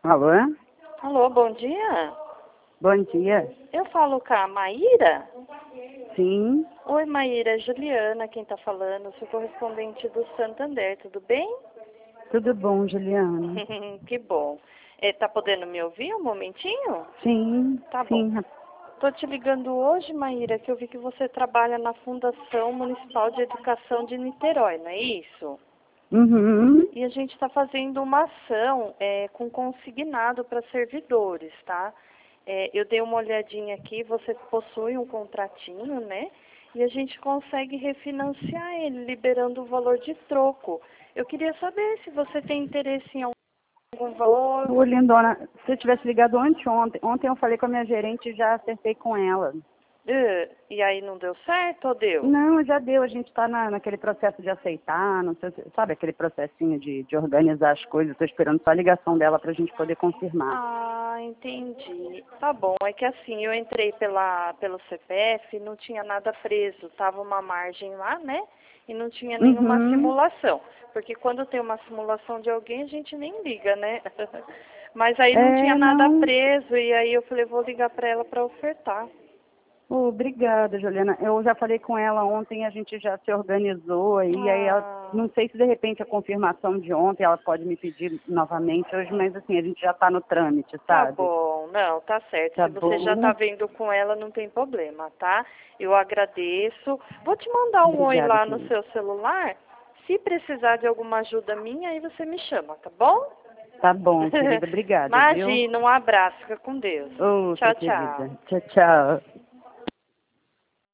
Alô? Alô, bom dia. Bom dia. Eu falo com a Maíra? Sim, Oi, Maíra, é Juliana quem tá falando, sou correspondente do Santander, tudo bem? tudo bom, Juliana? Que bom. Tá podendo me ouvir um momentinho? Sim, Tá bom. sim. Tô te ligando hoje, Maíra, que eu vi que você trabalha na Fundação Municipal de Educação de Niterói, não é isso? Uhum. E a gente está fazendo uma ação com consignado para servidores, tá? Eu dei uma olhadinha aqui, você possui um contratinho, né? E a gente consegue refinanciar ele, liberando o valor de troco. Eu queria saber se você tem interesse em algum valor. Ô, lindona, se eu tivesse ligado ontem eu falei com a minha gerente e já acertei com ela. E aí não deu certo ou deu? Não, já deu, a gente está naquele processo de aceitar, não sei, sabe aquele processinho de organizar as coisas, estou esperando só a ligação dela para a gente poder confirmar. Ah, entendi. Tá bom, é que assim, eu entrei pelo CPF, não tinha nada preso, tava uma margem lá, né? E não tinha nenhuma Uhum. simulação. Porque quando tem uma simulação de alguém, a gente nem liga, né? Mas aí não tinha É, nada não. preso, e aí eu falei, vou ligar pra ela pra ofertar. Obrigada, Juliana. Eu já falei com ela ontem, a gente já se organizou e aí ela, Ah, não sei se de repente a confirmação de ontem ela pode me pedir novamente hoje, mas assim, a gente já está no trâmite, tá sabe? bom. Não, tá certo. Tá Se você já tá bom? vendo com ela, não tem problema, tá? Eu agradeço. Vou te mandar um oi Obrigada, lá no querida. seu celular. Se precisar de alguma ajuda minha, aí você me chama, tá bom? Tá bom, querida. Obrigada, viu? Imagina, um abraço. Fica com Deus. Outra, Tchau, querida. tchau. Tchau, tchau.